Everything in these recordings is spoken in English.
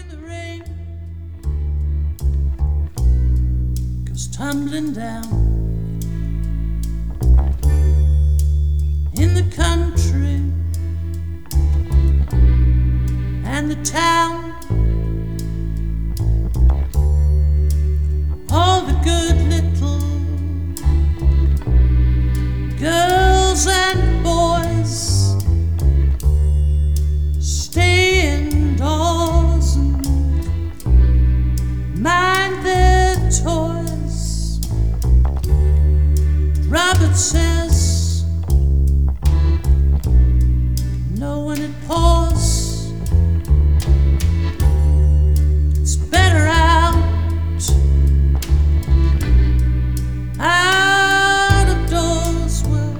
the rain goes tumbling down in the country and the town. All the good little girls and boys stay indoors and mind their toys. Robert says no, when it pours, it's better out of doors. Well,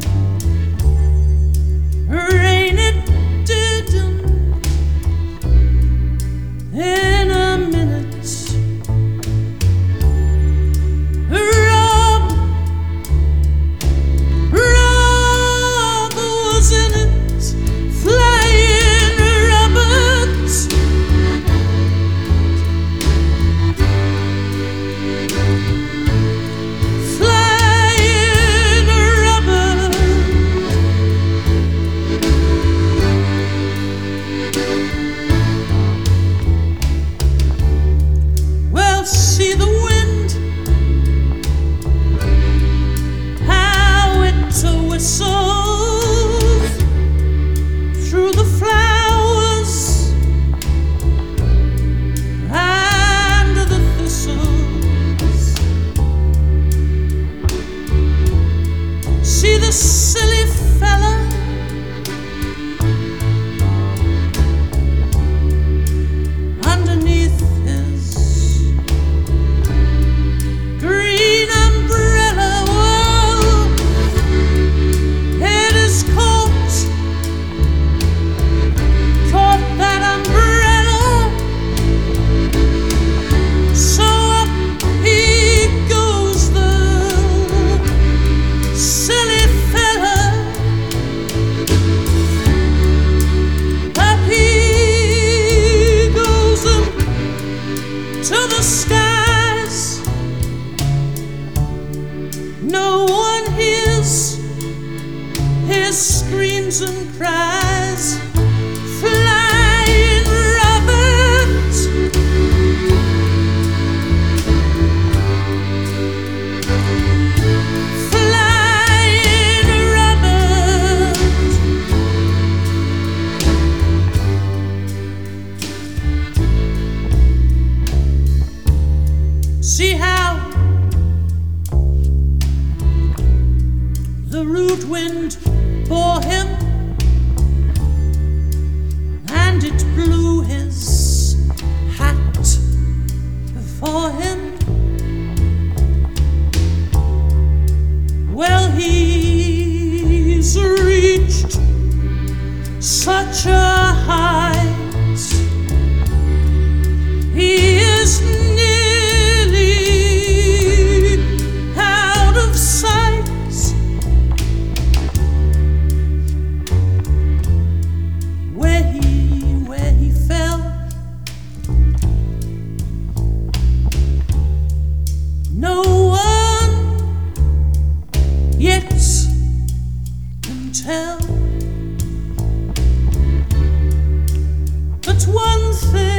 rain it didn't in a minute. Rob was in it, flying Robert. Flying Robert. Well, see the wind, how it whistles through the flowers and the thistles. See the silly fella underneath his green umbrella. Whoa, it is caught that umbrella. So up he goes, the silly fella. Up he goes to the skies. No one hears his screams and cries. Flying Robert. Flying Robert. See how the rude wind bore him, and it blew his hat before him. Well, he's reached such a height, he is nearly out of sight. Where he fell, no one yet can tell. But one thing